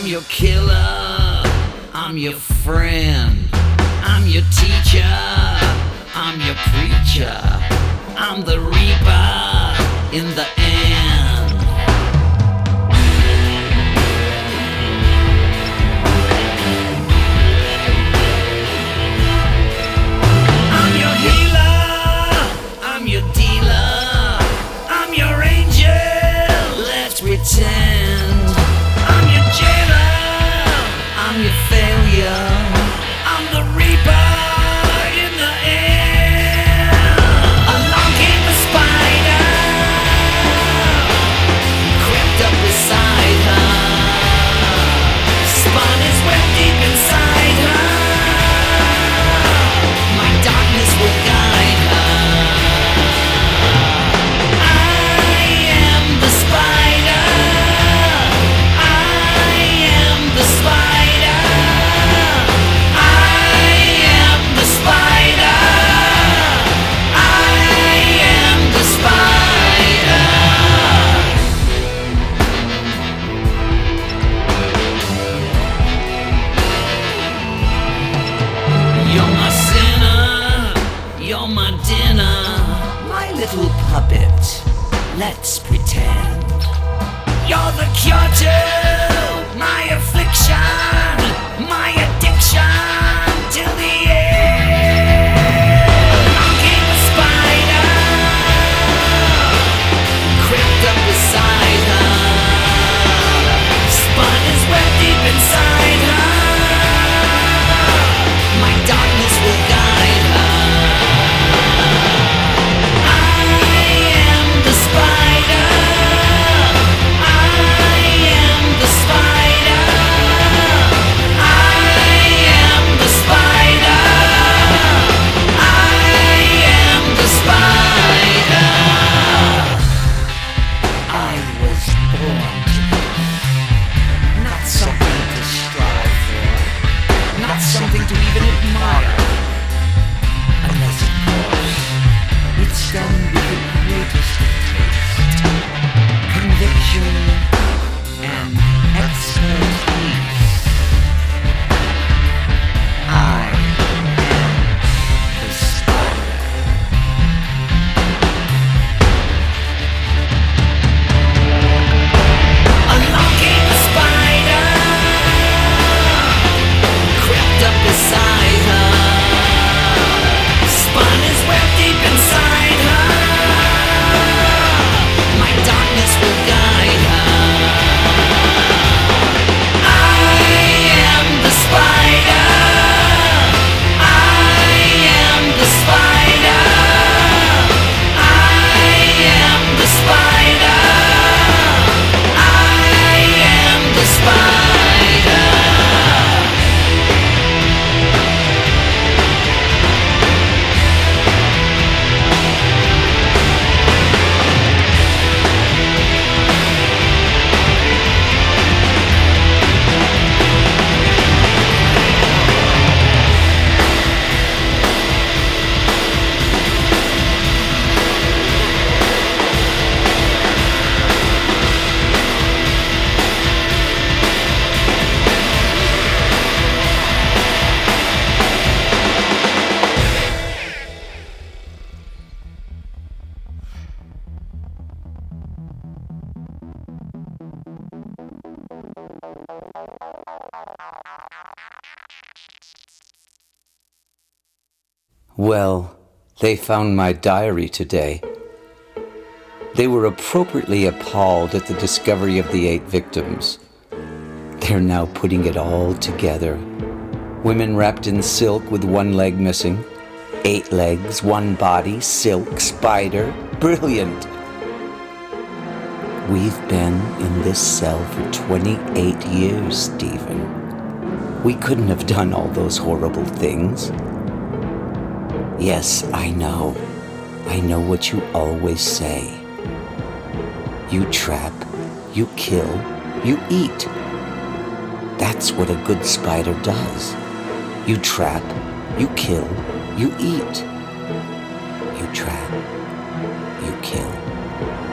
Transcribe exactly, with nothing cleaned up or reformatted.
I'm your killer, I'm your friend, I'm your teacher, I'm your preacher, I'm the reaper in the end. I'm your healer, I'm your dealer, I'm your angel, let's pretend. I'm your jailer, I'm your failure, I'm the reaper in the end. Along came the spider, crept up beside her, spun his web deep inside her. My darkness will guide her. I am the spider, I am the spider, I am the spider, I am the spider. You're my sinner, you're my dinner, my little puppet, let's pretend. You're the cure to my affliction, my addiction, till the end. Along came the spider, crept up beside her, spun his web deep inside her. My darkness will guide her. I am the spider, I am the spider, I am the spider, I am the spider. I was born to this, not something to strive for, not something to even admire, unless of course it's done with the greatest of taste, conviction and expertise. I am the spider. Along came the spider, crept up beside her, spun his web deep inside her. My darkness will guide her. I am the spider, I am the spider, I am the spider, I am the spider. Well, they found my diary today. They were appropriately appalled at the discovery of the eight victims. They're now putting it all together. Women wrapped in silk with one leg missing. Eight legs, one body, silk, spider. Brilliant! We've been in this cell for twenty-eight years, Stephen. We couldn't have done all those horrible things. Yes, I know. I know what you always say. You trap, you kill, you eat. That's what a good spider does. You trap, you kill, you eat. You trap, you kill,